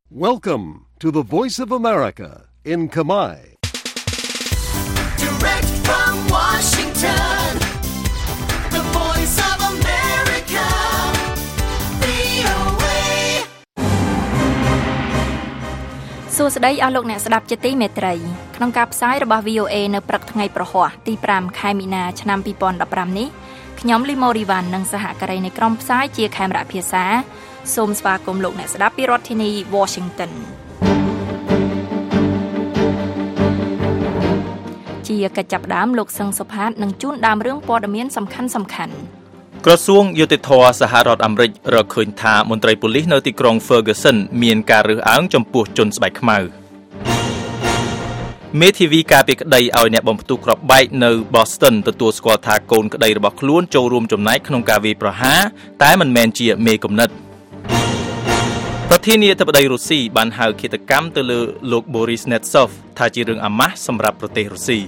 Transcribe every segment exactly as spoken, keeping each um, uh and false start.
Welcome to the Voice of America in Khmer. Direct from Washington, the Voice of America, វី អូ เอសួស្តីអស់លោកអ្នកស្ដាប់ជាទីមេត្រីក្នុងការផ្សាយរបស់ វី អូ เอ នៅព្រឹកថ្ងៃប្រហ័សទីប្រាំខែមីនាឆ្នាំពីរពាន់ដប់ប្រាំនេះខ្ញុំលីម៉ូរីវ៉ាន់និងសហការីនៃក្រុមផ្សាយជាខេមរៈភាសាសូមស្វាគមន៍លោកអ្នកស្ដាប់ពីរដ្ឋធានី Washington ជាកិច្ចចាប់ផ្ដើមលោកសឹងសុផាតនឹងជួនដើមរឿងព័ត៌មានសំខាន់សំខាន់ក្រសួងយុតិធធម៌សហរដ្ឋអាមេរិករកឃើញថាមន្ត្រីប៉ូលីសនៅទីក្រុង Ferguson មានការរើសអើងចំពោះជនស្បែកខ្មៅមេធាវីការពីក្តីឲ្យអ្នកបំផ្ទុះគ្រាប់បែកនៅ Boston ទទួលស្គាល់ថាកូនក្តីរបស់ខ្លួនចូលរួមចំណែកក្នុងការវាយប្រហារតែមិនមែនជាមេគំនិតប្រធានាធិបតីរុស្ស៊ីបានហៅឃាតកម្មទៅលើលោក Boris Nemtsov ថាជារឿងអាម៉ាស់សម្រាប់ប្រទេសរុស្ស៊ី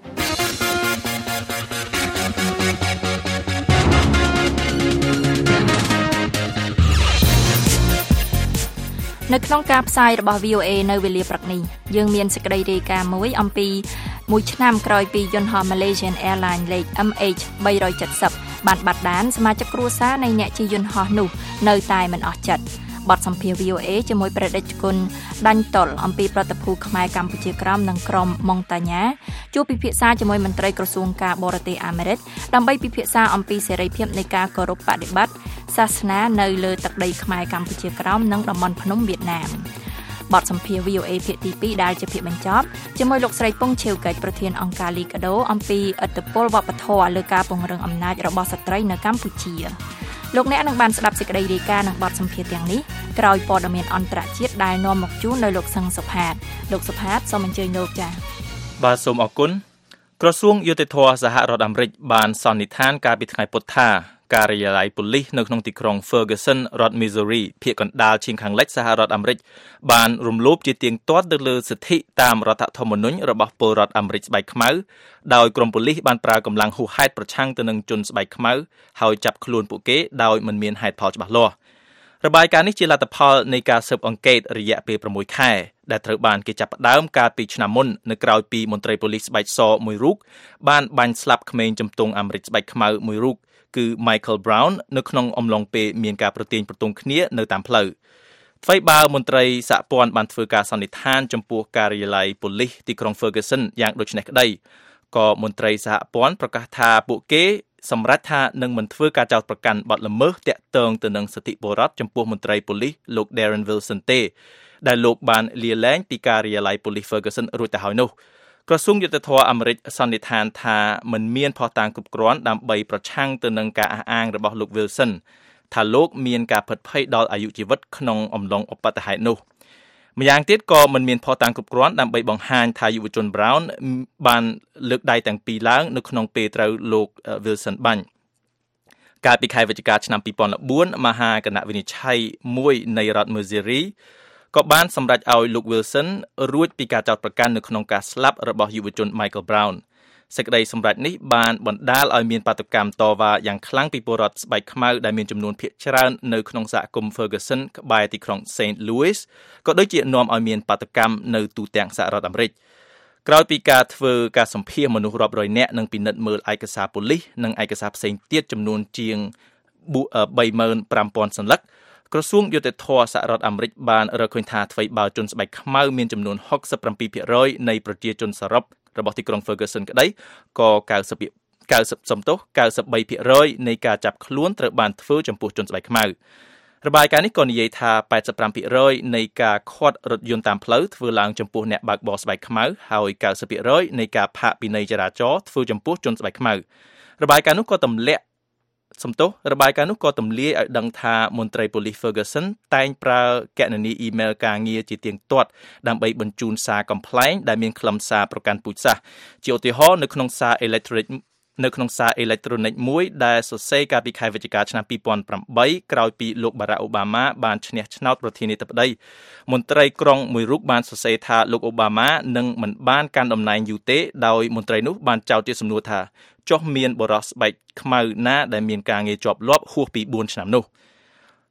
នៅក្នុងការផ្សាយរបស់ វី អូ เอ នៅវេលាព្រឹកនេះយើងមានសេចក្តីរាយការណ៍មួយអំពីមួយឆ្នាំក្រោយពីយន្តហោះ Malaysian Airlines លេខ em hash បីរយเจ็ดสิบ បានបាត់ដានសមាជិកគ្រួសារនៃអ្នកជិះយន្តហោះនោះនៅតែមិនអស់ចិត្តបទសម្ភាសន៍ វី អូ เอ ជាមួយព្រះតេជគុណដាញ់តុលអំពីប្រតិភូខ្មែរកម្ពុជាក្រោមនិងក្រុមម៉ុងតាញ៉ាជួបពិភាក្សាជាមួយមន្ត្រីក្រសួងការបរទេសអាមេរិកដើម្បីពិភាក្សាអំពីសេរីភាពនៃការគោរពបដិបត្តិសាសនានៅលើទឹកដីខ្មែរកម្ពុជាក្រោមនិងតំបន់ភ្នំវៀតណាមបទសម្ភាសន៍ វី អូ เอ ភាគទីពីរដែលជាភាគបញ្ចប់ជាមួយលោកស្រីពងឆេវកិច្ចប្រធានអង្គការលីកាដូអំពីឥទ្ធិពលវប្បធម៌លើការពង្រឹងអំណាចរបស់ស្ត្រីនៅកម្ពុជាលោកអ្នកនឹងបានស្ដាប់សេចក្តីរាយការណ៍និងបទសម្ភាសន៍ទាំងនេះក្រោយព័ត៌មានអន្តរជាតិដែលនាំមកជូនដោយលោកសឹងសុផាតលោកសុផាតសូមអញ្ជើញលោកចា៎បាទសូមអរគុណក្រសួងយុតិធធម៌សហរដ្ឋអាមេរិកបានសន្និដ្ឋានកាលពីថ្ងៃពុធថាការិយាល័យប៉ូលីសនៅក្នុងទីក្រុង Ferguson រដ្ឋ Missouri ភាគកណ្ដាលឈៀងខាងលិចសហរដ្ឋអាមេរិកបានរំលោភជាទៀងទាត់ទៅលើសិទ្ធិតាមរដ្ឋធម្មនុញ្ញរបស់ពលរដ្ឋអាមេរិកស្បែកខ្មៅដោយក្រុមប៉ូលីសបានប្រើកម្លាំងហួសហេតុប្រឆាំងទៅនឹងជនស្បែកខ្មៅហើយចាប់ខ្លួនពួកគេដោយមិនមានហេតុផលច្បាស់លាស់របាយការណ៍នេះជាលទ្ធផលនៃការស៊ើបអង្កេតរយៈពេលប្រាំមួយខែដែលត្រូវបានគេចាប់ផ្ដើមកាលពីឆ្នាំមុននៅក្រៅពីមន្ត្រីប៉ូលីសស្បែកសមួយរូបបានបាញ់ស្លាប់ក្មេងជំទង់អាមេរិកស្បែកខ្មៅមួយរូបគឺ Michael Brown នៅក្នុងអំឡុងពេលមានការប្រទាញប្រទង់គ្នានៅតាមផ្លូវថ្មីបើមន្ត្រីសហព័ន្ធបានធ្វើការសន្និដ្ឋានចំពោះការិយាល័យប៉ូលីសទីក្រុង Ferguson យ៉ាងដូចនេះក្តីក៏មន្ត្រីសហព័ន្ធប្រកាសថាពួកគេសម្រេចថានឹងមិនធ្វើការចោទប្រកាន់បទល្មើសទាក់ទងទៅនឹងសិទ្ធិពលរដ្ឋចំពោះមន្ត្រីប៉ូលីសលោក Darren Wilson ទេដែលលោកបានលាលែងពីការិយាល័យប៉ូលីស Ferguson រួចទៅហើយនោះក្រសួងយុតិធធម៌អាមេរិកសន្និដ្ឋានថាមិនមានភស្តុតាងគ្រប់គ្រាន់ដើម្បីប្រឆាំងទៅនឹងការអះអាងរបស់លោក Wilson ថាលោកមានការភិតភ័យដល់អាយុជីវិតក្នុងអំឡុងឧបទ្ទហេតុនោះម្យ៉ាងទៀតក៏មិនមានភស្តុតាងគ្រប់គ្រាន់ដើម្បីបង្ហាញថាយុវជន Brown បានលើកដៃទាំងពីរឡើងនៅក្នុងពេលត្រូវលោក Wilson បាញ់កាលពីខែវិច្ឆិកាឆ្នាំពីរពាន់បួនមហាគណៈវិនិច្ឆ័យមួយនៃរដ្ឋ Missouriក៏បានសម្រេចឲ្យលោក Wilson រួចពីការចោទប្រកាន់នៅក្នុងការស្លាប់របស់យុវជន Michael Brown សេចក្តីសម្រេចនេះបានបណ្ដាលឲ្យមានបាតុកម្មតវ៉ាយ៉ាងខ្លាំងពីពលរដ្ឋស្បែកខ្មៅដែលមានចំនួនភាគច្រើននៅក្នុងសហគមន៍ Ferguson ក្បែរទីក្រុង Saint Louis ក៏ដូចជានាំឲ្យមានបាតុកម្មនៅទូទាំងសហរដ្ឋអាមេរិកក្រោយពីការធ្វើការសម្ភាសមនុស្សរាប់រយនាក់និងពិនិត្យមើលឯកសារប៉ូលីសនិងឯកសារផ្សេងទៀតចំនួនជាងបីម៉ឺនប្រាំពាន់សន្លឹកក្រសួងយុតិធធម៌សហរដ្ឋអាមេរិកបានរកឃើញថាថ្មីបើជនស្បែកខ្មៅមានចំនួនហុកសិបប្រាំពីរភាគរយនៃប្រជាជនសរុបរបស់ទីក្រុង Ferguson ក្តីក៏កៅសិប កៅសិបសំទោសកៅសិបបីភាគរយនៃការចាប់ខ្លួនត្រូវបានធ្វើចំពោះជនស្បែកខ្មៅរបាយការណ៍នេះក៏និយាយថាប៉ែតសិបប្រាំភាគរយនៃការឃាត់រថយន្តតាមផ្លូវធ្វើឡើងចំពោះអ្នកបើកបរស្បែកខ្មៅហើយកៅសិបភាគរយនៃការផាកពិន័យចរាចរណ៍ធ្វើចំពោះជនស្បែកខ្មៅរបាយការណ៍នោះក៏ទម្លាក់សំទោសរបាយការណ៍នោះក៏ទម្លាយឲ្យដឹងថាមន្ត្រីប៉ូលីស Ferguson តែងប្រើគណនីអ៊ីមែលការងារជាទៀងទាត់ដើម្បីបញ្ជូនសារកំប្លែងដែលមានខ្លឹមសារប្រកាន់ពូជសាសន៍ជាឧទាហរណ៍នៅក្នុងសារ electronic នៅក្នុងសារ electronic មួយដែលសរសេរកាលពីខែវិច្ឆិកាឆ្នាំពីរពាន់ប្រាំបីក្រោយពីលោក Barack Obama បានឈ្នះឆ្នោតប្រធានាធិបតីមន្ត្រីក្រុងមួយរូបបានសរសេរថាលោក Obama នឹងមិនបានកាន់តំណែងយូរទេដោយមន្ត្រីនោះបានចោទជាសំណួរថាចុះមានបរិសុទ្ធស្បែកខ្មៅណាដែលមានការងារជាប់លាប់ហួសពីបួនឆ្នាំនោះ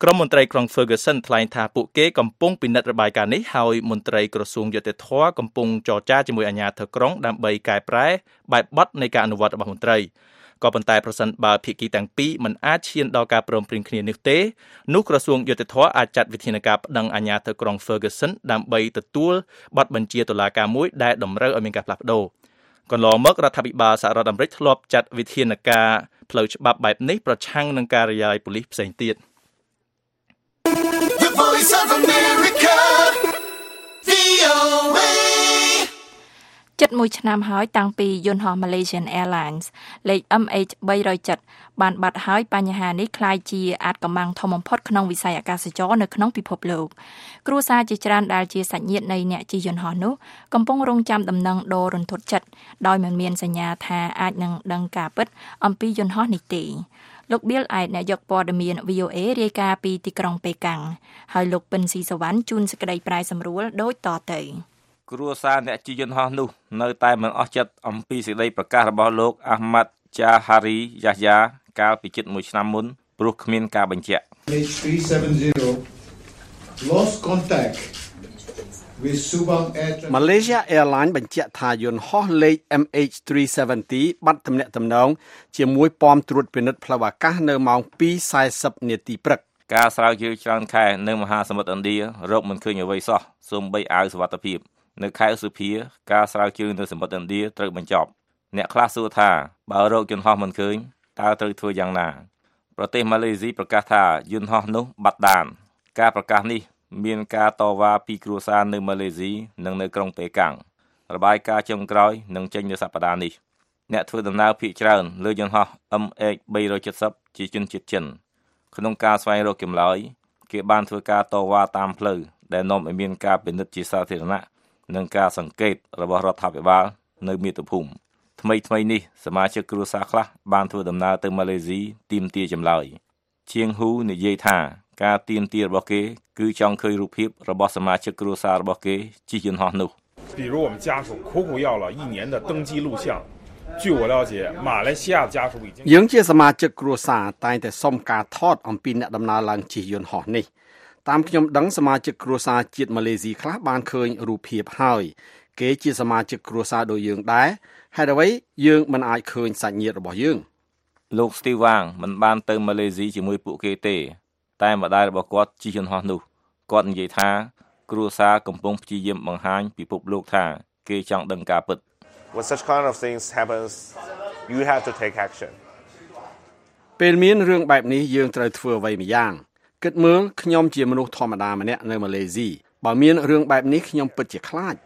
ក្រុមមន្ត្រីក្រុង Ferguson ថ្លែងថាពួកគេកំពុងពិនិត្យរបាយការណ៍នេះហើយមន្ត្រីក្រសួងយុតិធម៌កំពុងចរចាជាមួយអាជ្ញាធរក្រុងដើម្បីកែប្រែបែបបទនៃការអនុវត្តរបស់មន្ត្រីក៏ប៉ុន្តែប្រសិនបើភាគីទាំងពីរមិនអាចឈានដល់ការព្រមព្រៀងគ្នានេះទេនោះក្រសួងយុតិធម៌អាចចាត់វិធានការប្តឹងអាជ្ញាធរក្រុង Ferguson ដើម្បីទទួលបទបញ្ជាតុលាការមួយដែលតម្រូវឲ្យមានការផ្លាស់ប្តូរកន្លងមករដ្ឋាភិបាលសហរដ្ឋអាមេរិកធ្លាប់ចាត់វិធានការផ្លូវច្បាប់បែបនេះប្រឆាំងនឹងការិយាល័យប៉ូលីសផ្សេងទៀត The Voice of America វី អូ เอជិតមួយឆ្នាំហើយតាំងពីយន្តហោះ Malaysian Airlines លេខ เอ็ม เอช បីរយเจ็ดបានបាត់ហើយបញ្ហានេះក្លាយជាអាចកំបាំងធំបំផុតក្នុងវិស័យអាកាសចរណ៍នៅក្នុងពិភពលោកគ្រួសារជាច្រើនដែលជាសាច់ញាតិនៃអ្នកជិះយន្តហោះនោះកំពុងរងចាំដំណឹងដ៏រន្ធត់ចិត្តដោយមិនមានសញ្ញាថាអាចនឹងដឹងការពិតអំពីយន្តហោះនេះទេលោក Bill ឯកអ្នកយកព័ត៌មាន វី អូ เอ រាយការណ៍ពីទីក្រុងប៉េកាំងហើយលោកពិនស៊ីសវណ្ណជូនសេចក្តីប្រាយសម្រួលដូចតទៅគ្រួសារអ្នកជិះយន្តហោះនោះនៅតែមិនអស់ចិត្តអំពីសេចក្តីប្រកាសរបស់លោកអាហ្មាត់ចាហារីយ៉ាយ៉ាកាលពីជិតមួយឆ្នាំមុនព្រោះគ្មានការបញ្ជាក់ three seventy lost contact with Subang Air Malaysia Airlines បញ្ជាក់ថាយន្តហោះលេខ เอ็ม เอช three seventy បាត់ទំនាក់ទំនងជាមួយប៉មត្រួតពិនិត្យផ្លូវអាកាសនៅម៉ោង two forty នាទីព្រឹកការស្រាវជ្រាវច្រើនខែនៅមហាសមុទ្រឥណ្ឌារកមិនឃើញអ្វីសោះសូម្បីអាវសុវត្ថិភាពនៅខែឧសភាការស្រាវជ្រាវនៅសមុទ្រឥណ្ឌាត្រូវបញ្ចប់អ្នកខ្លះសួរថាបើរកយន្តហោះមិនឃើញតើត្រូវធ្វើយ៉ាងណាប្រទេសម៉ាឡេស៊ីប្រកាសថាយន្តហោះនោះបាត់ដានការប្រកាសនេះមានការតវ៉ាពីគ្រួសារនៅម៉ាឡេស៊ីនិងនៅក្រុងប៉េកាំងរបាយការណ៍ចុងក្រោយនឹងចេញនៅសប្តាហ៍នេះអ្នកធ្វើដំណើរភាគច្រើនលើយន្តហោះ เอ็ม เอช three seventy ជាជនជាតិចិនក្នុងការស្វែងរកចម្លើយគេបានធ្វើការតវ៉ាតាមផ្លូវដែលនាំឲ្យមានការពិនិត្យជាសាធារណៈនិងការសង្កេតរបស់រដ្ឋាភិបាលនៅមាតុភូមិថ្មីថ្មីនេះសមាជិកគ្រួសារខ្លះបានធ្វើដំណើរទៅម៉ាឡេស៊ីទាមទារចម្លើយជាងហ៊ូនិយាយថាការទាមទាររបស់គេគឺចង់ឃើញរូបភាពរបស់សមាជិកគ្រួសាររបស់គេជិះយន្តហោះនោះ比如我们家属苦苦要了一年的登记录像据我了解马来西亚家属已经យើងជាសមាជិកគ្រួសារតែងតែសុំការថតអំពីអ្នកដំណើរឡើងជិះយន្តហោះនេះតាមខ្ញុំដឹងសមាជិកគ្រួសារជាតិម៉ាឡេស៊ីខ្លះបានឃើញរូបភាពហើយគេជាសមាជិកគ្រួសារដូចយើងដែរហេតុអ្វីយើងមិនអាចឃើញសាច់ញាតិរបស់យើងលោក Steve Wang មិនបានទៅម៉ាឡេស៊ីជាមួយពួកគេទេតែម្ដាយរបស់គាត់ជិះយន្តហោះនោះគាត់និយាយថាគ្រួសារកំពុងព្យាយាមបង្ហាញពិភពលោកថាគេចង់ដឹងការពិត When such kind of things happens you have to take action ពេលមានរឿងបែបនេះយើងត្រូវធ្វើអ្វីម្យ៉ាងគិតមើលខ្ញុំជាមនុស្សធម្មតាម្នាក់នៅម៉ាឡេស៊ីបើមានរឿងបែបនេះខ្ញុំពិតជាខ្លាច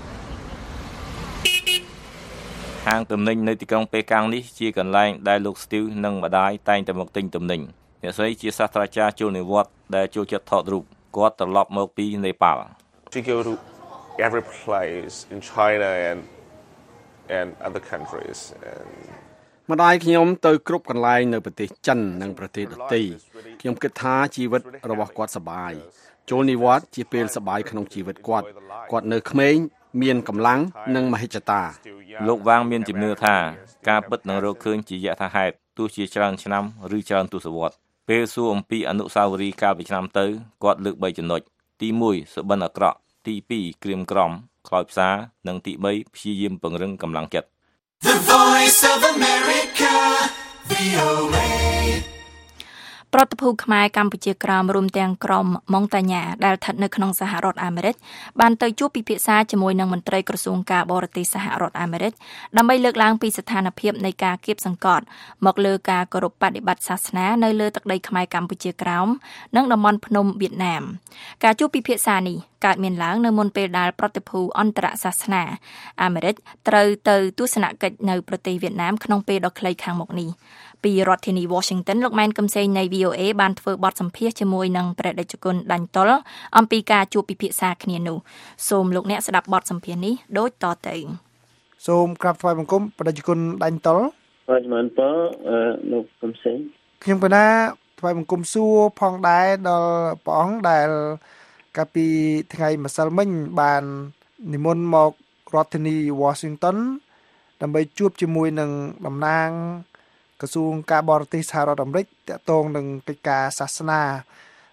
ហាងទំនិញនៅទីក្រុងប៉េកាំងនេះជាកន្លែងដែលលោក Steve និងម្ដាយតែងតែមកទិញទំនិញអ្នកស្រីជាសាស្ត្រាចារ្យចូលនិវត្តន៍ដែលចូលចិត្តថតរូបគាត់ត្រឡប់មកពីនេប៉ាល់ She go to every place in China and and other countries and ម្ដាយខ្ញុំទៅគ្រប់កន្លែងនៅប្រទេសចិននិងប្រទេសដទៃខ្ញុំគិតថាជីវិតរបស់គាត់សប្បាយចូលនិវត្តន៍ជាពេលសប្បាយក្នុងជីវិតគាត់គាត់នៅក្មេងមានកម្លាំងនិងមហិច្ឆតាលោកវាងមានជំនឿថាការពិតនឹងរកឃើញជាយថាហេតុទោះជាច្រើនឆ្នាំឬច្រើនទសវត្សរ៍ពេលសួរអំពីអនុស្សាវរីយ៍កាលពីឆ្នាំទៅគាត់លើកបីចំណុចទីoneសុបិនអាក្រក់ទីtwoក្រៀមក្រំខ្លោចផ្សានិងទីthreeព្យាយាមពង្រឹងកម្លាំងចិត្ត The Voice of America វី អូ เอប្រតិភូខ្មែរកម្ពុជាក្រោមរួមទាំងក្រុមម៉ុងតាញ៉ាដែលស្ថិតនៅក្នុងសហរដ្ឋអាមេរិកបានទៅជួបពិភាក្សាជាមួយនឹងមន្ត្រីក្រសួងការបរទេសសហរដ្ឋអាមេរិកដើម្បីលើកឡើងពីស្ថានភាពនៃការគៀបសង្កត់មកលើការគោរពបដិបត្តិសាសនានៅលើទឹកដីខ្មែរកម្ពុជាក្រោមនិងតំបន់ភ្នំវៀតណាមការជួបពិភាក្សានេះកើតមានឡើងនៅមុនពេលដែលប្រតិភូអន្តរសាសនាអាមេរិកត្រូវទៅទស្សនកិច្ចនៅប្រទេសវៀតណាមក្នុងពេលដ៏ខ្លីខាងមុខនេះពីរដ្ឋធានី Washington លោកម៉ែនកំសែងនៃ វី អូ เอ បានធ្វើបទសម្ភាសន៍ជាមួយនឹងព្រះតេជគុណដាញ់តុលអំពីការជួបពិភាក្សាគ្នានោះសូមលោកអ្នកស្ដាប់បទសម្ភាសន៍នេះដូចតទៅសូមក្រាបថ្វាយបង្គំព្រះតេជគុណដាញ់តុលបាទជំរាបសួរលោកកំសែងខ្ញុំកណាថ្វាយបង្គំសួរផងដែរដល់ព្រះអង្គដែលកាលពីថ្ងៃម្សិលមិញបាននិមន្តមករដ្ឋធានី Washington ដើម្បីជួបជាមួយនឹងតំណាងក្រសួងការបរទេសសហរដ្ឋអាមេរិកទាក់ទងនឹងកិច្ចការសាសនា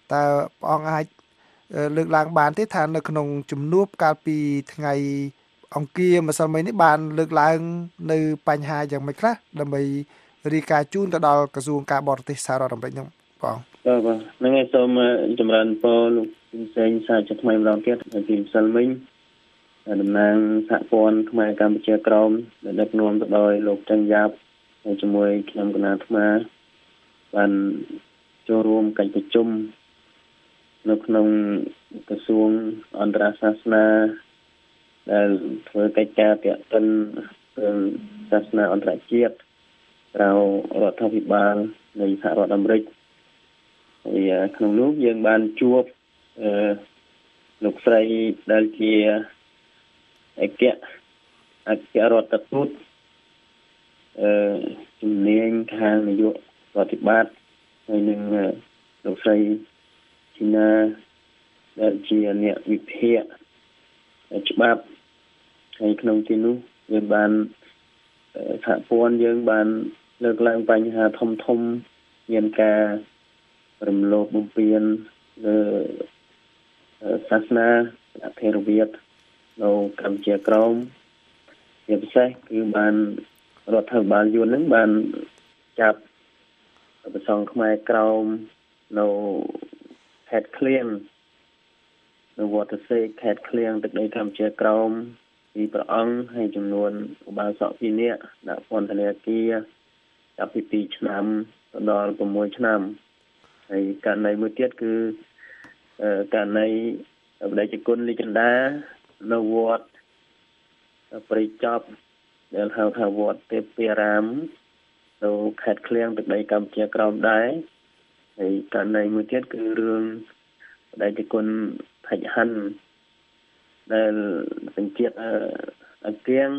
តើព្រះអង្គអាចលើកឡើងបានទេថានៅក្នុងជំនួបកាលពីថ្ងៃអង្គារម្សិលមិញនេះបានលើកឡើងនៅបញ្ហាយ៉ាងម៉េចខ្លះដើម្បីរាយការណ៍ជូនទៅដល់ក្រសួងការបរទេសសហរដ្ឋអាមេរិកហ្នឹងបងបាទបាទហ្នឹងហើយសូមចម្រើនពរលោកផ្សេងសាជាថ្មីម្ដងទៀតពីម្សិលមិញតំណាងសហព័ន្ធខ្មែរកម្ពុជាក្រមដែលដឹកនាំទៅដោយលោកច័ន្ទយ៉ាបហើយជាមួយខ្ញុំគណៈអាត្មាបានចូលរួមកិច្ចប្រជុំនៅក្នុងក្រសួងអន្តរសាសនាដែលធ្វើកិច្ចការពាក់ព័ន្ធនឹងសាសនាអន្តរជាតិក្រៅរដ្ឋាភិបាលនៃសហរដ្ឋអាមេរិកហើយក្នុងនោះយើងបានជួបអឺលោកស្រីដែលជាអគ្គអគ្គរដ្ឋទូតអឺជំនាញខាងនយោបាយរដ្ឋបាលហើយនឹងលោកស្រីជីណាដែលជាអ្នកវិភាគច្បាប់ហើយក្នុងទីនោះយើងបានសហព័ន្ធយើងបានលើកឡើងបញ្ហាធំធំមានការរំលោភបំពានលើសាសនាអធិរវាទនៅកម្ពុជាក្រមជាពិសេសគឺបានរដ្ឋាភិបាលយួននឹងបានចាប់ប្រសង់ខ្មែរក្រមនៅខេត្តឃ្លៀងនៅវត្តសេកខេត្តឃ្លៀងទឹកដីកម្ពុជាក្រមពីព្រះអង្គហើយចំនួនឧបាសកពីរនាក់ដាក់ពន្ធនាគារចាប់ពីពីរឆ្នាំដល់6ឆ្នាំហើយករណីមួយទៀតគឺករណីបដិជគុណលីកណ្ដានៅវត្តព្រៃចប់ដែលហៅថាវត្តទេពរាមនៅខេត្តឃ្លៀងទឹកដីកម្ពុជាក្រមដែរហើយករណីមួយទៀតគឺរឿងបដិជគុណថច្ចហិនដែលសញ្ជាតិអគៀង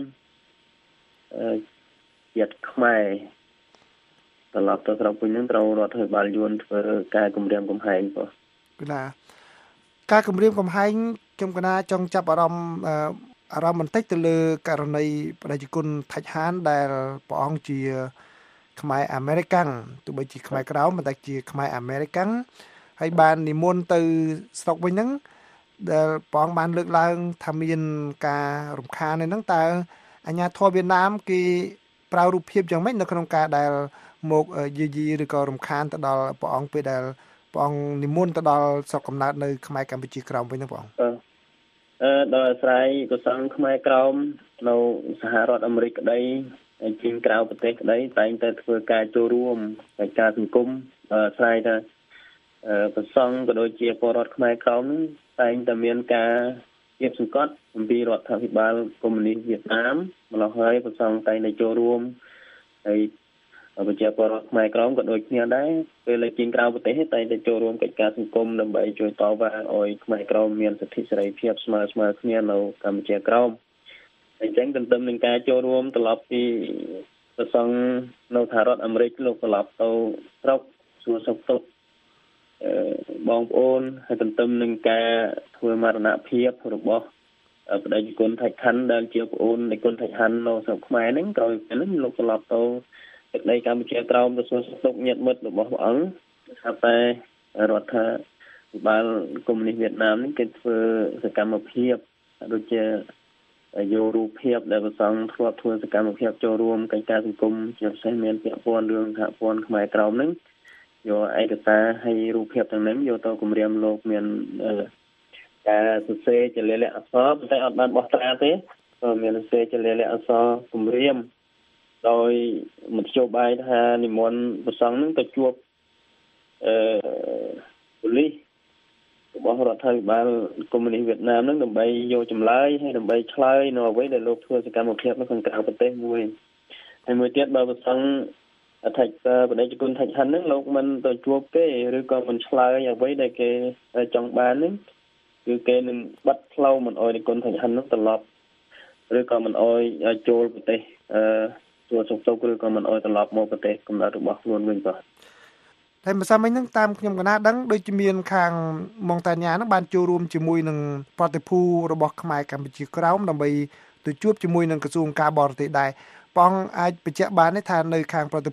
ជាតិខ្មែរត្រឡប់ទៅស្រុកវិញនឹងត្រូវរដ្ឋាភិបាលយួនធ្វើការគម្រាមកំហែងប៉ុគឺណាការគម្រាមកំហែងខ្ញុំកណាចង់ចាប់អារម្មណ៍អារម្មណ៍បន្តិចទៅលើករណីបដិជនថច្ចហានដែលព្រះអង្គជាខ្មែរអាមេរិកាំងទោះបីជាខ្មែរក្រៅប៉ុន្តែជាខ្មែរអាមេរិកាំងហើយបាននិមន្តទៅស្រុកវិញហ្នឹងដែលព្រះអង្គបានលើកឡើងថាមានការរំខាននៅហ្នឹងតើអាជ្ញាធរវៀតណាមគេប្រើរូបភាពយ៉ាងម៉េចនៅក្នុងការដែលមកយាយីឬក៏រំខានទៅដល់ព្រះអង្គពេលដែលព្រះអង្គនិមន្តទៅដល់ស្រុកកំណើតនៅខ្មែរកម្ពុជាក្រោមវិញហ្នឹងព្រះអង្គអឺដោយអាស្រ័យកសង្ឃខ្មែរក្រោមនៅសហរដ្ឋអាមេរិកក្តីហើយជាក្រៅប្រទេសក្តីតែងតែធ្វើការចូលរួមកិច្ចការសង្គមដោយអាស្រ័យថាប្រសង់ក៏ដូចជាពលរដ្ឋខ្មែរក្រោមហ្នឹងតែងតែមានការគៀបសង្កត់អំពីរដ្ឋាភិបាលកុម្មុយនីសវៀតណាមម្ល៉េះហើយប្រសង់តែងតែចូលរួមហើយប្រជាពលរដ្ឋខ្មែរក្រមក៏ដូចគ្នាដែរពេលលេចជាក្រៅប្រទេសតែងតែចូលរួមកិច្ចការសង្គមដើម្បីជួយតវ៉ាឲ្យខ្មែរក្រមមានសិទ្ធិសេរីភាពស្មើស្មើគ្នានៅកម្ពុជាក្រមអញ្ចឹងទន្ទឹមនឹងការចូលរួមត្រឡប់ពីប្រសង់នៅសហរដ្ឋអាមេរិកលោកត្រឡប់ទៅស្រុកសួរសុខទុក្ខអឺបងប្អូនហើយទន្ទឹមនឹងការធ្វើមរណភាពរបស់បដិជនគុណថច្ចហានដែលជាប្អូននៃគុណថច្ចហាននៅស្រុកខ្មែរហ្នឹងក្រោយពេលហ្នឹងលោកត្រឡប់ទៅទឹកដីកម្ពុជាក្រោមទៅសួរសុខទុក្ខញាតិមិត្តរបស់ព្រះអង្គថាតែរដ្ឋាភិបាលកុម្មុយនីសវៀតណាមនេះគេធ្វើសកម្មភាពដូចជាយករូបភាពដែលប្រសង់ធ្លាប់ធ្វើសកម្មភាពចូលរួមកិច្ចការសង្គមជាពិសេសមានពាក់ព័ន្ធរឿងសហព័ន្ធខ្មែរក្រោមហ្នឹងយកឯកសារហើយរូបភាពទាំងនេះយកទៅគម្រាមលោកមានការសរសេរជាលិខិតអក្សរប៉ុន្តែអត់បានបោះត្រាទេក៏មានសរសេរជាលិខិតអក្សរគម្រាមដោយមធ្យោបាយថានិមន្តប្រសង់នឹងទៅជួបអឺប៉ូលីសរបស់រដ្ឋាភិបាលកុម្មុយនីសវៀតណាមនឹងដើម្បីយកចម្លើយហើយដើម្បីឆ្លើយនៅអ្វីដែលលោកធ្វើសកម្មភាពនៅក្នុងក្រៅប្រទេសមួយហើយមួយទៀតបើប្រសង់អធិបតីគុណថច្ចហាននឹងលោកមិនទៅជួបទេឬក៏មិនឆ្លើយអ្វីដែលគេចង់បាននឹងគឺគេនឹងបាត់ផ្លូវមិនអោយគុណថច្ចហាននឹងត្រឡប់ឬក៏មិនអោយចូលប្រទេសអឺចូលសុខទុក្ខឬក៏មិនអោយត្រឡប់មកប្រទេសកំណើតរបស់ខ្លួនវិញបាទតែម្សិលមិញហ្នឹងតាមខ្ញុំកណាដឹងដូចជាមានខាងម៉ុងតាញ៉ាហ្នឹងបានចូលរួមជាមួយនឹងប្រតិភូរបស់ខ្មែរកម្ពុជាក្រោមដើម្បីទៅជួបជាមួយនឹងក្រសួងការបរទេសដែរបងអាចបញ្ជាក់បានទេថានៅខាងប្រតិភូ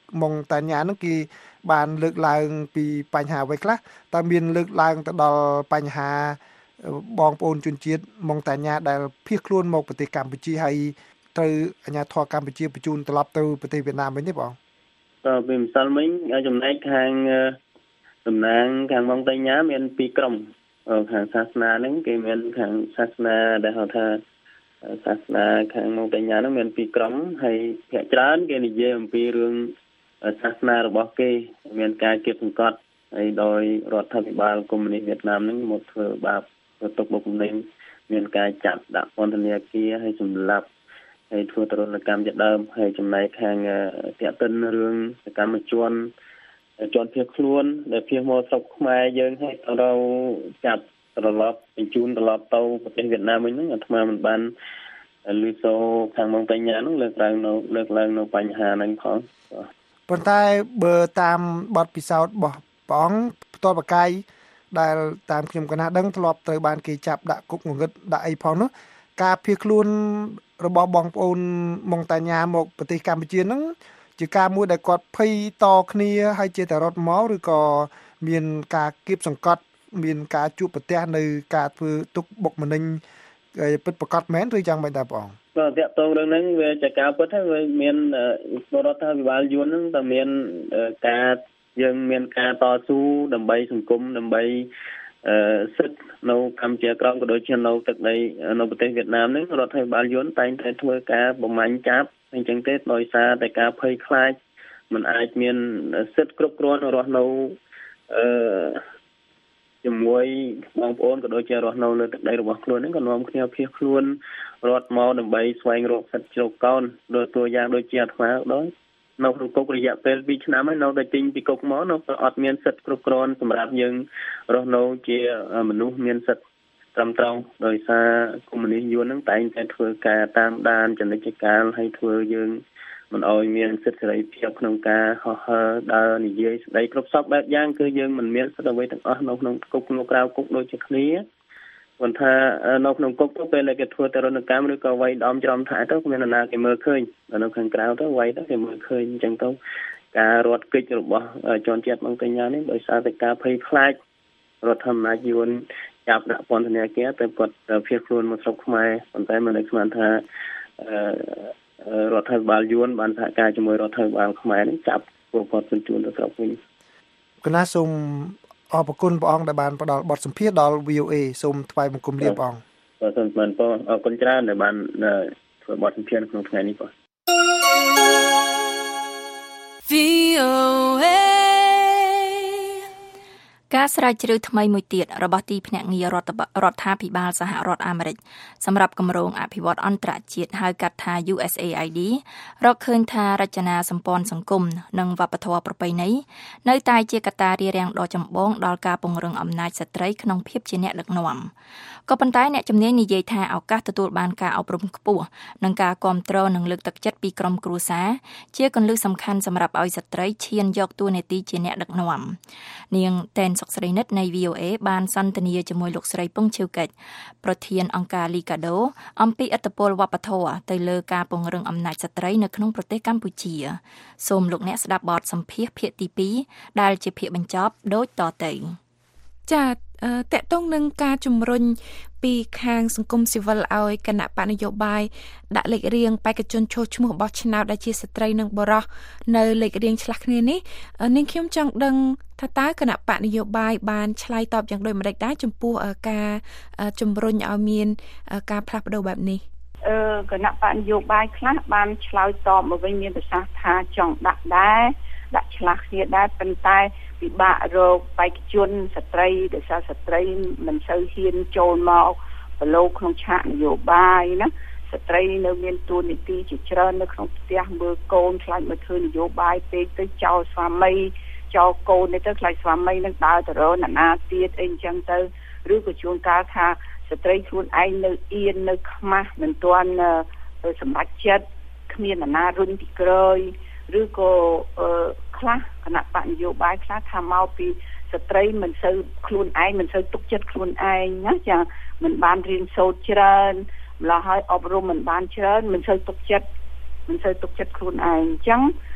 ម៉ុងតាញ៉ាហ្នឹងគេបានលើកឡើងពីបញ្ហាអ្វីខ្លះតើមានលើកឡើងទៅដល់បញ្ហាបងប្អូនជនជាតិម៉ុងតាញ៉ាដែលភៀសខ្លួនមកប្រទេសកម្ពុជាហើយត្រូវអាជ្ញាធរកម្ពុជាបញ្ជូនត្រឡប់ទៅប្រទេសវៀតណាមវិញទេបងតើពីម្សិលមិញចំណែកខាងតំណាងខាងម៉ុងតាញ៉ាមានពីរក្រុមខាងសាសនាហ្នឹងគេមានខាងសាសនាដែលហៅថាសាសនាខាងម៉ុងតាញ៉ាហ្នឹងមានពីរក្រុមហើយភាគច្រើនគេនិយាយអំពីរឿងសាសនារបស់គេមានការគៀបសង្កត់ហើយដោយរដ្ឋាភិបាលកុម្មុយនីសវៀតណាមហ្នឹងមកធ្វើបាបទុកបុកម្នេញមានការចាប់ដាក់ពន្ធនាគារហើយសម្លាប់ហើយធ្វើទរណកម្មជាដើមហើយចំណែកខាងតាក់ទិនរឿងសកម្មជនជនភៀសខ្លួនដែលភៀសមកស្រុកខ្មែរយើងហើយទៅចាប់ត្រឡប់បញ្ជូនត្រឡប់ទៅប្រទេសវៀតណាមវិញហ្នឹងអាត្មាមិនបានលឺសូខាងម៉ុងតាញ៉ាហ្នឹងលើកឡើងនៅលើកឡើងនៅបញ្ហាហ្នឹងផងប៉ុន្តែបើតាមបទពិសោធន៍របស់ព្រះអង្គផ្ទាល់បកាយដែលតាមខ្ញុំកណាដឹងធ្លាប់ត្រូវបានគេចាប់ដាក់គុកងងឹតដាក់អីផងនោះការភៀសខ្លួនរបស់បងប្អូនម៉ុងតាញ៉ាមកប្រទេសកម្ពុជាហ្នឹងជាការមួយដែលគាត់ភ័យតគ្នាហើយជាតែរត់មកឬក៏មានការគៀបសង្កត់មានការជួបប្រទះនៅការធ្វើទុកបុកម្នេញពិតប្រាកដមែនឬយ៉ាងម៉េចដែរបងបាទតាក់ទងរឿងហ្នឹងវាជាការពិតហើយវាមានរដ្ឋាភិបាលយួនហ្នឹងតែមានការយើងមានការតស៊ូដើម្បីសង្គមដើម្បីសិទ្ធិនៅកម្ពុជាក្រោមក៏ដូចជានៅទឹកដីនៅប្រទេសវៀតណាមហ្នឹងរដ្ឋាភិបាលយួនតែងតែធ្វើការបំមាញ់ចាប់អញ្ចឹងទេដោយសារតែការភ័យខ្លាចมันអាចមានសិទ្ធិគ្រប់គ្រាន់រស់នៅអឺជាមួយបងប្អូនក៏ដូចជារស់នៅលើទឹកដីរបស់ខ្លួនហ្នឹងក៏នាំគ្នាភៀសខ្លួនរត់មកដើម្បីស្វែងរកសិទ្ធិជ្រកកោនដោយតួយ៉ាងដូចជាអាត្មាដោយនៅក្នុងគុករយៈពេលពីរឆ្នាំហើយនៅតែទិញពីគុកមកនៅក៏អត់មានសិទ្ធិគ្រប់គ្រាន់សម្រាប់យើងរស់នៅជាមនុស្សមានសិទ្ធិត្រឹមត្រូវដោយសារកុម្មុយនីសយួនហ្នឹងតែងតែធ្វើការតាមដានចនិច្ចកាលហើយធ្វើយើងមិនឲ្យមានសិទ្ធិសេរីភាពក្នុងការហោះហើរដើរនិយាយស្ដីគ្រប់សពបែបយ៉ាងគឺយើងមិនមានសិទ្ធិអ្វីទាំងអស់នៅក្នុងគុកនៅក្រៅគុកដូចជាគ្នាគាត់ថានៅក្នុងគុកទៅពេលដែលគេធ្វើទរណកម្មឬក៏វាយដំច្រំថែទៅគ្មាននរណាគេមើលឃើញនៅខាងក្រៅទៅវាយទៅគេមើលឃើញអញ្ចឹងទៅការរត់គេចរបស់ជនជាតិម៉ុងតាញ៉ានេះដោយសារតែការភ័យខ្លាចរដ្ឋាភិបាលយួនចាប់ដាក់ពន្ធនាគារតែគាត់ភៀសខ្លួនមកស្រុកខ្មែរប៉ុន្តែមិននឹកស្មានថារដ្ឋាភិបាលយួនបានសហការជាមួយរដ្ឋាភិបាលខ្មែរនឹងចាប់ពួកគាត់បញ្ជូនទៅស្រុកវិញគណៈសូមអរគុណព្រះអង្គដែលបានផ្ដល់បទសម្ភាសន៍ដល់ វី អូ អេ សូមថ្វាយបង្គំលាព្រះអង្គបាទសូមស្មានផងអរគុណច្រើនដែលបានធ្វើបទសម្ភាសន៍ក្នុងថ្ងៃនេះបងវី អូ អេ ការស្រាវជ្រាវថ្មីមួយទៀតរបស់ទីភ្នាក់ងាររដ្ឋរដ្ឋាភិបាលសហរដ្ឋអាមេរិកសម្រាប់គម្រោងអភិវឌ្ឍអន្តរជាតិហៅកាត់ថា យូ អេស เอ ไอ ดี រកឃើញថារចនាសម្ព័ន្ធសង្គមនិងវប្បធម៌ប្រពៃណីនៅតែជាកត្តារារាំងដ៏ចម្បងដល់ការពង្រឹងអំណាចស្ត្រីក្នុងភាពជាអ្នកដឹកនាំក៏ប៉ុន្តែអ្នកជំនាញនិយាយថាឱកាសទទួលបានការអប់រំខ្ពស់និងការគាំទ្រនិងលើកទឹកចិត្តពីក្រុមគ្រួសារជាគន្លឹះសំខាន់សម្រាប់ឲ្យស្ត្រីឈានយកតួនាទីជាអ្នកដឹកនាំនាងតែនសុកស្រីនិតនៃ វី អូ អេ បានសន្ទនាជាមួយលោកស្រីពងឈៀវកិច្ចប្រធានអង្គការ Liga-do អំពីឥទ្ធិពលវប្បធម៌ទៅលើការពង្រឹងអំណាចស្ត្រីនៅក្នុងប្រទេសកម្ពុជាសូមលោកអ្នកស្ដាប់បទសម្ភាសន៍ភាគទីពីរដែលជាភាគបញ្ចប់ដូចតទៅចាតកតងនឹងការជំរុញពីខាងសង្គមស៊ីវិលឲ្យគណៈបកនយោបាយដាក់លេខរៀងបេក្ខជនចូលឈ្មោះបោះឆ្នោតដែលជាស្ត្រីនិងបុរសនៅលេខរៀងឆ្លាស់គ្នានេះនាងខ្ញុំចង់ដឹងថាតើគណៈបកនយោបាយបានឆ្លើយតបយ៉ាងដូចម្តេចដែរចំពោះការជំរុញឲ្យមានការផ្លាស់ប្ដូរបែបនេះអឺគណៈបកនយោបាយខ្លះបានឆ្លើយតបមកវិញមានប្រសាសន៍ថាចង់ដាក់ដែរដាក់ឆ្លាស់គ្នាដែរប៉ុន្តែពិបាករកបេក្ខជនស្ត្រីដោយសារស្ត្រីមិនសូវហ៊ានចូលមកប្រឡូកក្នុងឆាកនយោបាយណាស្ត្រីនៅមានតួនាទីជាច្រើននៅក្នុងផ្ទះមើលកូនខ្លាចមកធ្វើនយោបាយពេកទៅចោលស្វាមីចោលកូននេះទៅខ្លាចស្វាមីនឹងដើរទៅរកអ្នកណាទៀតអីអញ្ចឹងទៅឬក៏ជួនកាលថាស្ត្រីខ្លួនឯងនៅអៀននៅខ្មាស់មិនទាន់សម្រេចចិត្តគ្មានអ្នកណារុញពីក្រោយឬក៏ខ្លះគណៈបកនយោបាយខ្លះថាមកពីស្ត្រីមិនសូវខ្លួនឯងមិនសូវទុកចិត្តខ្លួនឯងណាចាមិនបានរៀនសូត្រច្រើនម្ល៉េះហើយអប់រំមិនបានច្រើនមិនសូវទុកចិត្តមិនសូវទុកចិត្តខ្លួនឯងអញ្ចឹង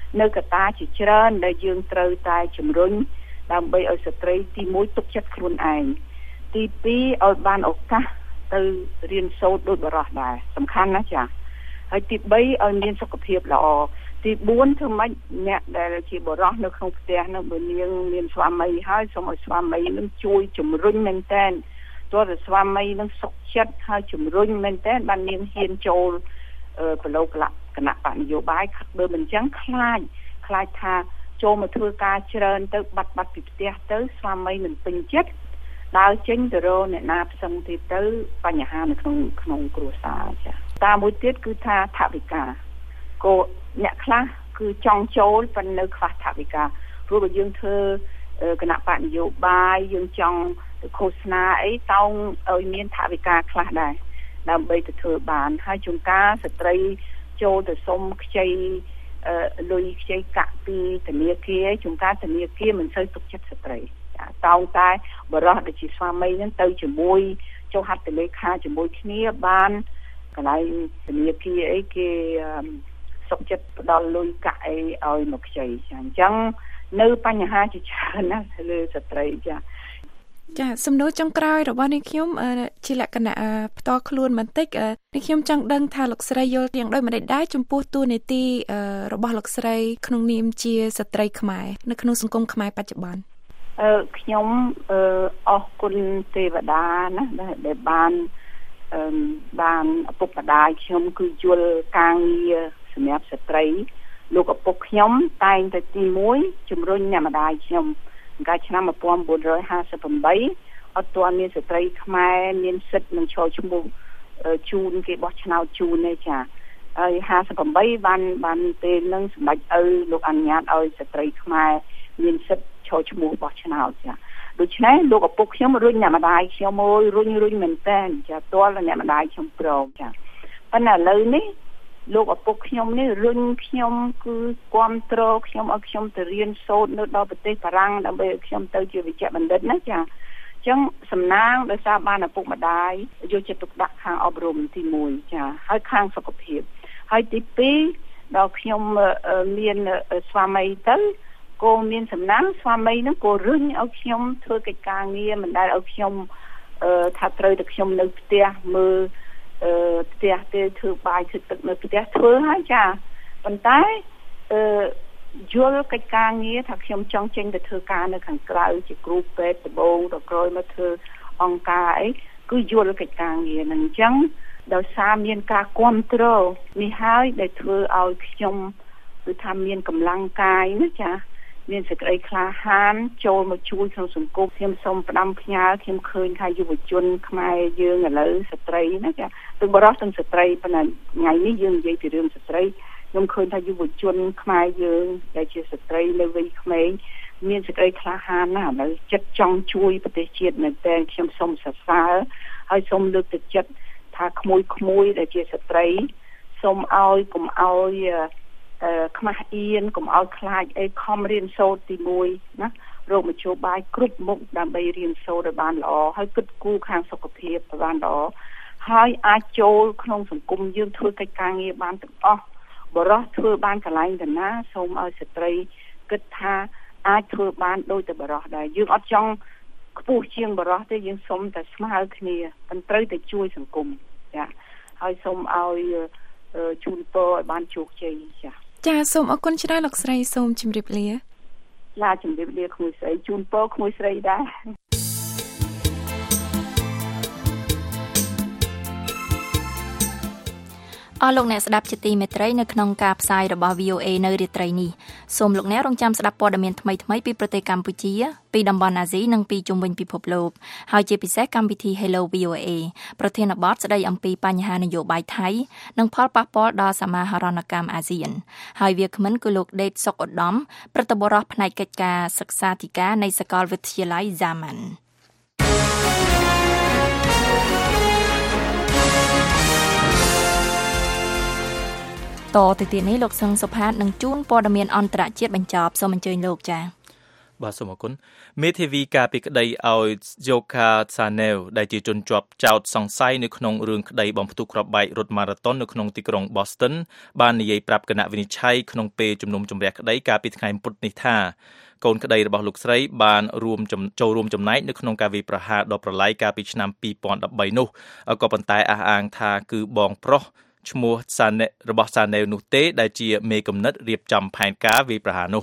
នៅកត្តាជាច្រើនដែលយើងត្រូវតែជំរុញដើម្បីឲ្យស្ត្រីទីមួយទុកចិត្តខ្លួនឯងទីពីរឲ្យបានឱកាសទៅរៀនសូត្រដូចបរិសុទ្ធដែរសំខាន់ណាស់ចាហើយទីបីឲ្យមានសុខភាពល្អទីបួនធ្វើម៉េចអ្នកដែលជាបរិសុទ្ធនៅក្នុងផ្ទះនោះបើនាងមានស្វាមីហើយសូមឲ្យស្វាមីនឹងជួយជំរុញមែនតើទោះតែស្វាមីនឹងសុខចិត្តហើយជំរុញមែនតើបាននាងហ៊ានចូលប្រឡូកគណៈបកនយោបាយបើមិនចឹងខ្លាចខ្លាចថាចូលមកធ្វើការច្រើនទៅបាត់បាត់ពីផ្ទះទៅស្វាមីមិនពេញចិត្តដើរចេញទៅរកអ្នកណាផ្សឹងទៀតទៅបញ្ហានៅក្នុងក្នុងគ្រួសារចាតាមមួយទៀតគឺថាថវិកាគោអ្នកខ្លះគឺចង់ចូលប៉ុន្តែនៅខ្វះថវិកាព្រោះបើយើងធ្វើគណៈបកនយោបាយយើងចង់ទៅឃោសនាអីតោងឲ្យមានថវិកាខ្លះដែរដើម្បីទៅធ្វើបានហើយជួនកាលស្ត្រីចូលទៅសុំខ្ចីលុយខ្ចីកាក់ពីធនាគារជួនកាលធនាគារមិនសូវទុកចិត្តស្ត្រីតោងតែបរិសុទ្ធដូចជាស្វាមីហ្នឹងទៅជាមួយចុះហត្ថលេខាជាមួយគ្នាបានកន្លែងធនាគារអីគេសុខចិត្តផ្ដល់លុយកាក់អីឲ្យមកខ្ចីចាអញ្ចឹងនៅបញ្ហាជាច្រើនណាស់លើស្ត្រីចាចាសំណួរចុងក្រោយរបស់នាងខ្ញុំជាលក្ខណៈផ្ទាល់ខ្លួនបន្តិចនាងខ្ញុំចង់ដឹងថាលោកស្រីយល់យ៉ាងដូចម្តេចដែរចំពោះតួនាទីរបស់លោកស្រីក្នុងនាមជាស្ត្រីខ្មែរនៅក្នុងសង្គមខ្មែរបច្ចុប្បន្នអឺខ្ញុំអឺអរគុណទេវតាណាដែលបានអឺបានឪពុកម្ដាយខ្ញុំគឺយល់ការងារសម្រាប់ស្ត្រីលោកឪពុកខ្ញុំតែងតែទីមួយជំរុញអ្នកម្ដាយខ្ញុំកាលឆ្នាំnineteen fifty-eightអត់ទាន់មានស្ត្រីខ្មែរមានសិទ្ធិនឹងចូលឈ្មោះជូនគេបោះឆ្នោតជូនទេចាហើយfifty-eightបានបានពេលនឹងសម្ដេចឪលោកអនុញ្ញាតឲ្យស្ត្រីខ្មែរមានសិទ្ធិចូលឈ្មោះបោះឆ្នោតចាដូច្នេះលោកឪពុកខ្ញុំរុញអ្នកម្ដាយខ្ញុំមករុញរុញមែនតើចាទាល់អ្នកម្ដាយខ្ញុំព្រមចាប៉ុន្តែឥឡូវនេះលោកឪពុកខ្ញុំនេះរុញខ្ញុំគឺគ្រប់គ្រងខ្ញុំឲ្យខ្ញុំទៅរៀនសូត្រនៅដល់ប្រទេសបារាំងដើម្បីឲ្យខ្ញុំទៅជាវិជ្ជបណ្ឌិតណាចាអញ្ចឹងសំណាងដោយសារបានឪពុកម្ដាយយកចិត្តទុកដាក់ខាងអប់រំទីមួយចាហើយខាងសុខភាពហើយទីពីរដល់ខ្ញុំមានស្វាមីទៅក៏មានសំណាងស្វាមីនឹងក៏រុញឲ្យខ្ញុំធ្វើកិច្ចការងារមិនដែលឲ្យខ្ញុំថាត្រូវតែខ្ញុំនៅផ្ទះមើលអឺផ្ទះទេធ្វើបាយធ្វើទឹកនៅផ្ទះធ្វើហើយចាប៉ុន្តែអឺយល់កិច្ចការងារថាខ្ញុំចង់ចេញទៅធ្វើការនៅខាងក្រៅជាគ្រូពេទ្យដំបូងដល់ក្រោយមកធ្វើអង្គការអីគឺយល់កិច្ចការងារហ្នឹងអញ្ចឹងដោយសារមានការគ្រប់គ្រងនេះហើយដែលធ្វើឲ្យខ្ញុំគឺថាមានកម្លាំងកាយណាចាមានសេចក្តីក្លាហានចូលមកជួយក្នុងសង្គមខ្ញុំសូមផ្ដាំផ្ញើខ្ញុំឃើញថាយុវជនខ្មែរយើងឥឡូវស្ត្រីណាចាទាំងបរិសុទ្ធទាំងស្ត្រីប៉ុន្តែថ្ងៃនេះយើងនិយាយពីរឿងស្ត្រីខ្ញុំឃើញថាយុវជនខ្មែរយើងដែលជាស្ត្រីនៅវ័យក្មេងមានសេចក្តីក្លាហានណាស់ឥឡូវចិត្តចង់ជួយប្រទេសជាតិមែនតើខ្ញុំសូមសរសើរហើយសូមលើកទឹកចិត្តថាក្មួយក្មួយដែលជាស្ត្រីសូមឲ្យកុំឲ្យអឺខ្មាស់អៀនកុំឲ្យខ្លាចអីខំរៀនសូត្រទីមួយណារកមធ្យោបាយគ្រប់មុខដើម្បីរៀនសូត្រឲ្យបានល្អហើយគិតគូរខាងសុខភាពឲ្យបានល្អហើយអាចចូលក្នុងសង្គមយើងធ្វើកិច្ចការងារបានទាំងអស់បរិសុទ្ធធ្វើបានកន្លែងតាណាសូមឲ្យស្ត្រីគិតថាអាចធ្វើបានដូចតែបរិសុទ្ធដែរយើងអត់ចង់ខ្ពស់ជាងបរិសុទ្ធទេយើងសូមតែស្មើគ្នាប៉ុន្តែត្រូវតែជួយសង្គមចាហើយសូមឲ្យជូនពរឲ្យបានជោគជ័យចាចាសូមអរគុណច្រើនលោកស្រីសូមជម្រាបលាឡាជម្រាបលាក្មួយស្រីជូនពរក្មួយស្រីដែរអស់លោកអ្នកស្ដាប់ជាទីមេត្រីនៅក្នុងការផ្សាយរបស់ វី អូ เอ នៅរាត្រីនេះសូមលោកអ្នករងចាំស្ដាប់ព័ត៌មានថ្មីៗពីប្រទេសកម្ពុជាពីតំបន់អាស៊ីនិងពីជុំវិញពិភពលោកហើយជាពិសេសកម្មវិធី Hello វី អូ เอ ប្រធានបទស្ដីអំពីបញ្ហានយោបាយថៃនិងផលប៉ះពាល់ដល់សមាហរណកម្មអាស៊ានហើយវាគ្មិនគឺលោកដេតសុកឧត្តមប្រតិបត្តិផ្នែកកិច្ចការសិក្សាធិការនៃសាកលវិទ្យាល័យ Zamanតទៅទៀតនេះលោកសឹងសុផាតនឹងជូនព័ត៌មានអន្តរជាតិបញ្ចប់សូមអញ្ជើញលោកចា៎បាទសូមអរគុណមេធាវីការពីក្តីឲ្យ Joka Chanel ដែលជាជនជាប់ចោទសង្ស័យនៅក្នុងរឿងក្តីបំផ្ទុះគ្រាប់បែករត់ម៉ារ៉ាតុននៅក្នុងទីក្រុង Boston បាននិយាយប្រាប់គណៈវិនិច្ឆ័យក្នុងពេលជំនុំជម្រះក្តីកាលពីថ្ងៃពុធនេះថាកូនក្តីរបស់លោកស្រីបានរួមចូលរួមចំណែកនៅក្នុងការវាយប្រហារដ៏ប្រឡាយកាលពីឆ្នាំពីរពាន់ដប់បីនោះក៏ប៉ុន្តែអះអាងថាគឺបងប្រុសឈ្មោះ Chanel របស់ Chanel នោះទេដែលជាមេកំណត់រៀបចំផែនការវាយប្រហារនោះ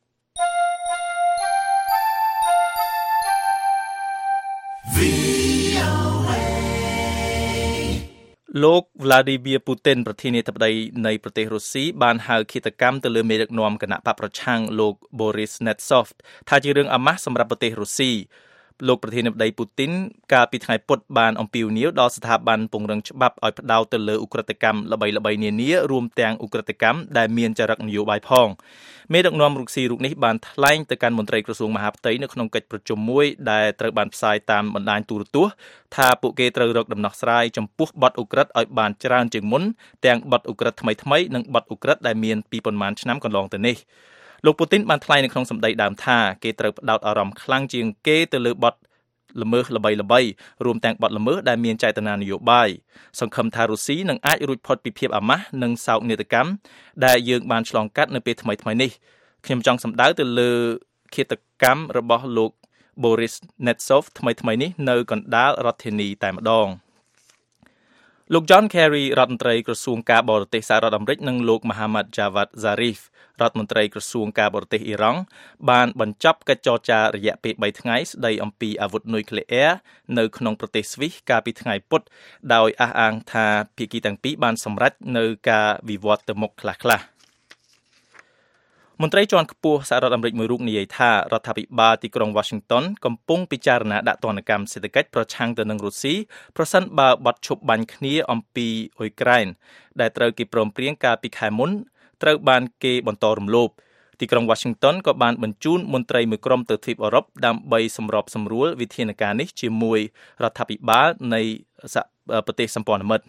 លោក Vladimir Putin ប្រធានាធិបតីនៃប្រទេសរុស្ស៊ីបានហៅឃាតកម្មទៅលើមេដឹកនាំគណៈបកប្រឆាំងលោក Boris Nemtsov ថាជារឿងអាម៉ាស់សម្រាប់ប្រទេសរុស្ស៊ីលោកប្រធានាធិបតី Putin កាលពីថ្ងៃពុធបានអំពាវនាវដល់ស្ថាប័នពង្រឹងច្បាប់ឲ្យផ្ដោតទៅលើឧក្រិដ្ឋកម្មល្បីៗនានារួមទាំងឧក្រិដ្ឋកម្មដែលមានចរិតនយោបាយផងមេដឹកនាំរុស្ស៊ីរូបនេះបានថ្លែងទៅកាន់មន្ត្រីក្រសួងមហាផ្ទៃនៅក្នុងកិច្ចប្រជុំមួយដែលត្រូវបានផ្សាយតាមបណ្ដាញទូរទស្សន៍ថាពួកគេត្រូវរកដំណោះស្រាយចំពោះបទឧក្រិដ្ឋឲ្យបានច្រើនជាងមុនទាំងបទឧក្រិដ្ឋថ្មីៗនិងបទឧក្រិដ្ឋដែលមានពីប៉ុន្មានឆ្នាំកន្លងទៅនេះលោកពូទីនបានថ្លែងនៅក្នុងសម្ដីដើមថាគេត្រូវផ្ដោតអារម្មណ៍ខ្លាំងជាងគេទៅលើបទល្មើសល្បីៗរួមទាំងបទល្មើសដែលមានចេតនានយោបាយសង្ឃឹមថារុស្ស៊ីនឹងអាចរួចផុតពីភាពអាម៉ាស់និងសោកនាដកម្មដែលយើងបានឆ្លងកាត់នៅពេលថ្មីៗនេះខ្ញុំចង់សម្ដៅទៅលើឃាតកម្មរបស់លោក Boris Nemtsov ថ្មីៗនេះនៅកណ្ដាលរដ្ឋធានីតែម្ដងលោក John Kerry រដ្ឋមន្ត្រីក្រសួងការបរទេសសហរដ្ឋអាមេរិកនិងលោក Mohammad Javad Zarif រដ្ឋមន្ត្រីក្រសួងការបរទេសអ៊ីរ៉ង់បានបញ្ចប់កិច្ចចរចារយៈពេលបីថ្ងៃស្ដីអំពីអាវុធនុយក្លេអ៊ែរនៅក្នុងប្រទេសស្វីសកាលពីថ្ងៃពុធដោយអះអាងថាភាគីទាំងពីរបានសម្រេចនៅការវិវត្តទៅមុខខ្លះៗមន្ត្រីជាន់ខ្ពស់សហរដ្ឋអាមេរិកមួយរូបនិយាយថារដ្ឋាភិបាលទីក្រុង Washington កំពុងពិចារណាដាក់ទណ្ឌកម្មសេដ្ឋកិច្ចប្រឆាំងទៅនឹងរុស្ស៊ីប្រសិនបើបទឈប់បាញ់គ្នាអំពីអ៊ុយក្រែនដែលត្រូវគេព្រមព្រៀងកាលពីខែមុនត្រូវបានគេបន្តរំលោភទីក្រុង Washington ក៏បានបញ្ជូនមន្ត្រីមួយក្រុមទៅទ្វីបអឺរ៉ុបដើម្បីសម្របសម្រួលវិធានការនេះជាមួយរដ្ឋាភិបាលនៃប្រទេសសម្ព័ន្ធមិត្ត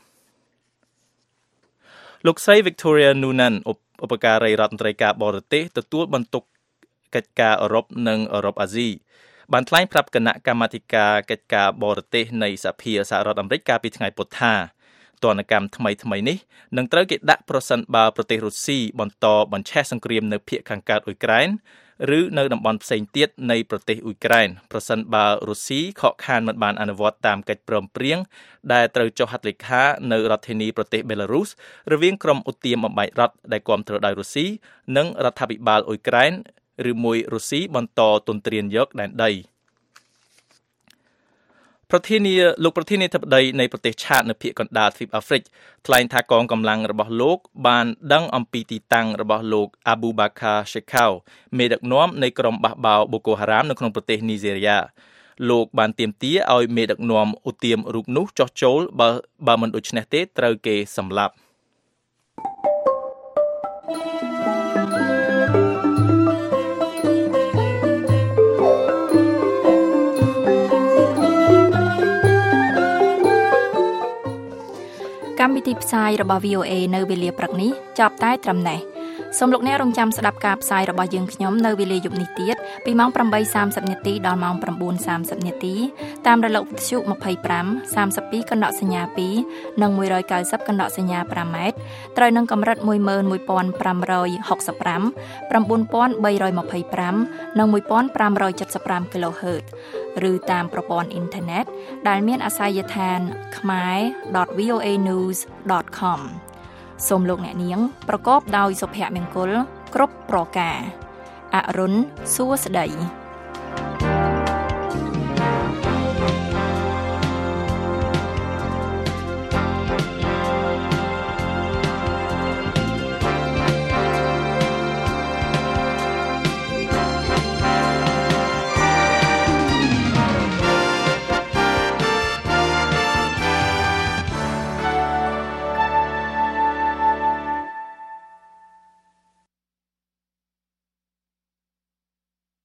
លោកស្រី Victoria Noonanឧបការីរដ្ឋមន្ត្រីការបរទេសទទួលបន្ទុកកិច្ចការអឺរ៉ុបនិងអឺរ៉ុបអាស៊ីបានថ្លែងប្រាប់គណៈកម្មាធិការកិច្ចការបរទេសនៃសភាសហរដ្ឋអាមេរិកកាលពីថ្ងៃពុធថាទណ្ឌកម្មថ្មីថ្មីនេះនឹងត្រូវគេដាក់ប្រសិនបើប្រទេសរុស្ស៊ីបន្តបញ្ឆេះសង្គ្រាមនៅភាគខាងកើតអ៊ុយក្រែនឬនៅតំបន់ផ្សេងទៀតនៃប្រទេសអ៊ុយក្រែនប្រសិនបើរុស្ស៊ីខកខានមិនបានអនុវត្តតាមកិច្ចព្រមព្រៀងដែលត្រូវចុះហត្ថលេខានៅរដ្ឋធានីប្រទេសបេឡារុសរវាងក្រុមឧទាមបំបែករដ្ឋដែលគាំទ្រដោយរុស្ស៊ីនិងរដ្ឋាភិបាលអ៊ុយក្រែនឬមួយរុស្ស៊ីបន្តទន្ទ្រានយកដែនដីប្រធានាលោកប្រធានាធិបតីនៃប្រទេសឆាតនៅភាគកណ្ដាលទ្វីបអាហ្វ្រិកថ្លែងថាកងកម្លាំងរបស់លោកបានដឹងអំពីទីតាំងរបស់លោក Abu Bakar Shekau មេដឹកនាំនៃក្រុមបះបោរ Boko Haram នៅក្នុងប្រទេសនីហ្សេរីយ៉ាលោកបានទាមទារឲ្យមេដឹកនាំឧទាមរូបនោះចោះចូលបើបើមិនដូច្នេះទេត្រូវគេសម្លាប់កម្មវិធីផ្សាយរបស់ វី អូ เอ នៅវេលាព្រឹកនេះចប់តែត្រឹមនេះសូមលោកអ្នករងចាំស្ដាប់ការផ្សាយរបស់យើងខ្ញុំនៅវេលាយប់នេះទៀតពីម៉ោង ប្រាំបីសាមសិប នាទីដល់ម៉ោង ប្រាំបួនសាមសិប នាទីតាមរលកវិទ្យុ ម្ភៃប្រាំ សាមសិបពីរ កណ្ដកសញ្ញាពីរនិងមួយរយកៅសិបកណ្ដកសញ្ញាប្រាំម៉ែត្រត្រូវនឹងកម្រិត មួយម៉ឺនមួយពាន់ប្រាំរយហុកសិបប្រាំ ប្រាំបួនពាន់បីរយម្ភៃប្រាំ និងមួយពាន់ប្រាំរយเจ็ดสิบห้า kHz ឬតាមប្រព័ន្ធអ៊ីនធឺណិតដែលមានអាសយដ្ឋាន khmae ដត វី អូ เอ นิวส์ ដត com សូមលោកអ្នកនាងប្រកបដោយសុភមង្គលគ្រប់ប្រការអរុនសួស្តី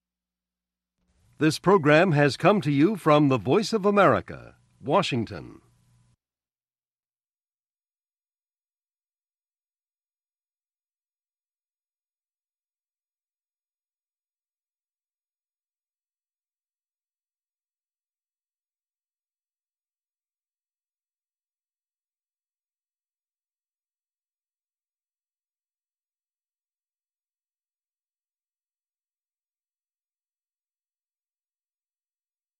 This program has come to you from the Voice of America, Washington.